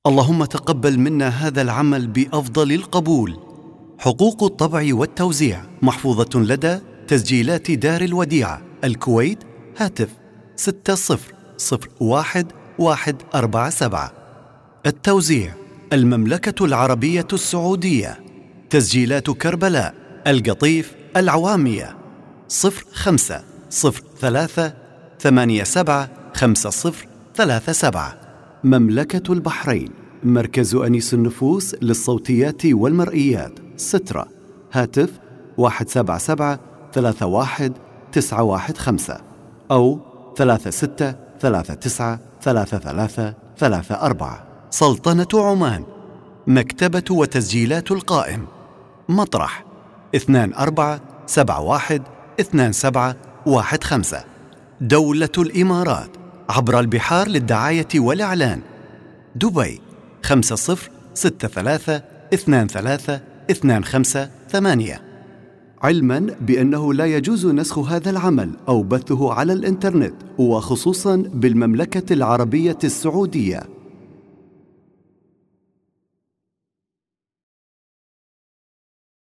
اللهم تقبل منا هذا العمل بأفضل القبول. حقوق الطبع والتوزيع محفوظة لدى تسجيلات دار الوديعة الكويت. هاتف 600147. التوزيع المملكة العربية السعودية. تسجيلات كربلاء القطيف العوامية 0503875037. مملكة البحرين مركز أنيس النفوس للصوتيات والمرئيات سترة. هاتف 177-31-915 أو 36393334. سلطنة عمان مكتبة وتسجيلات القائم. مطرح 24712715. دولة الإمارات عبر البحار للدعاية والإعلان. دبي 5063232558. علما بأنه لا يجوز نسخ هذا العمل أو بثه على الإنترنت، وخصوصا بالمملكة العربية السعودية.